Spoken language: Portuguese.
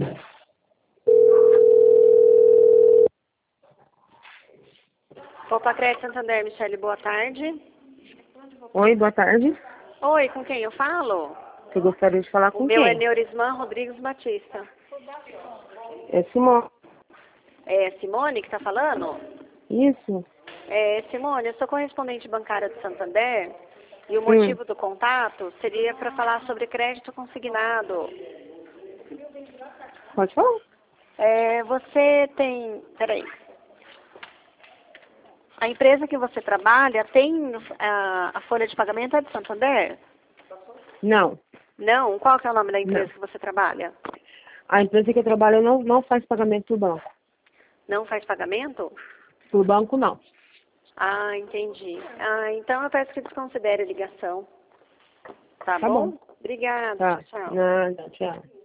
Opa, Crédito Santander, Michele, boa tarde. Oi, boa tarde. Oi, com quem eu falo? Eu gostaria de falar O com meu é quem? Neurisman Rodrigues Batista. É Simone. É Simone que está falando? Isso? Simone, eu sou correspondente bancária do Santander e o motivo do contato seria para falar sobre crédito consignado. Pode falar. Você tem... Peraí. A empresa que você trabalha tem a folha de pagamento é do Santander? Não. Não? Qual que é o nome da empresa Não. que você trabalha? A empresa que eu trabalho não faz pagamento por banco. Não faz pagamento? Por banco, não. Ah, entendi. Ah, então eu peço que desconsidere a ligação. Tá Tá bom. bom? Obrigada. Tá. Tchau. Nada, tchau.